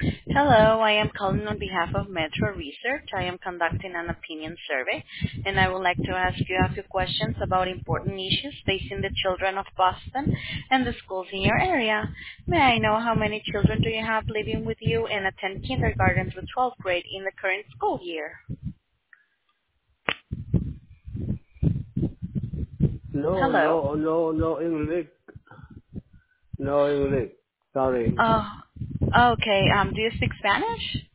Hello, I am calling on behalf of Metro Research. I am conducting an opinion survey, and I would like to ask you a few questions about important issues facing the children of Boston and the schools in your area. May I know how many children do you have living with you and attend kindergarten through 12th grade in the current school year? No, Hello. no, no, no English. No English. Sorry. Oh, okay. Do you speak Spanish?